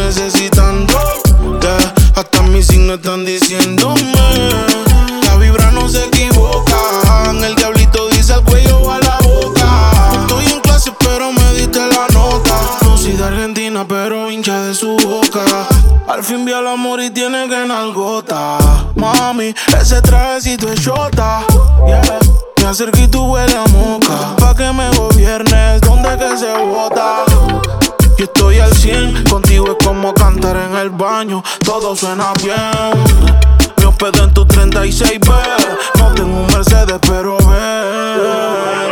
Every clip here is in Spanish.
necesitando. Hasta mis signos están diciéndome. La vibra no se equivoca. El diablito dice al cuello o a la boca. Estoy en clase pero me diste la nota. No soy de Argentina pero hincha de su boca. Al fin vi al amor y tiene que nalgota. Mami, ese trajecito es shota. Yeah. Me acerqué y tú huele a moca. Pa' que me gobiernes, donde que se bota. Yo estoy al 100, contigo es como cantar en el baño. Todo suena bien. Me hospedé en tu 36B. No tengo un Mercedes, pero ven.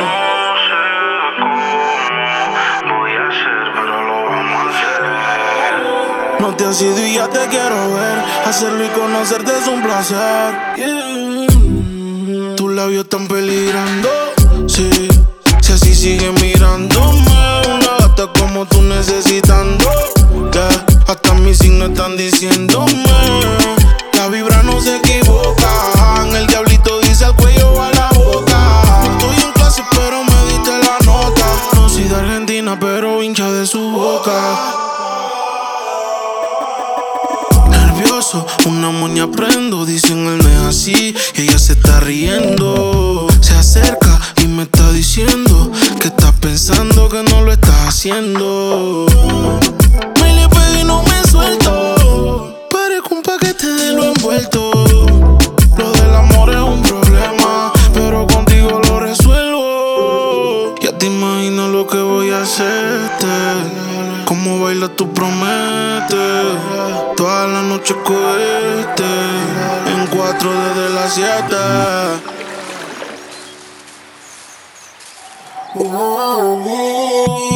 No te has ido y ya te quiero ver. Hacerlo y conocerte es un placer. Yeah. Tus labios están peligrando, sí. Si así sigues mirándome, una gata como tú necesitando. Yeah. Hasta mis signos están diciéndome. La vibra no se equivoca. El diablito dice al cuello o a la boca. Estoy en clase pero me diste la nota. No soy de Argentina pero hincha de su boca. Una moña prendo, dicen él no es así. Y ella se está riendo. Se acerca y me está diciendo que estás pensando que no lo estás haciendo. Me le pego y no me suelto. Parezco un paquete de lo envuelto. Lo del amor es un problema, pero contigo lo resuelvo. Ya te imaginas lo que voy a hacerte. Cómo bailas tú prometes. Toda la noche cohete. En 4 desde las 7. Oh,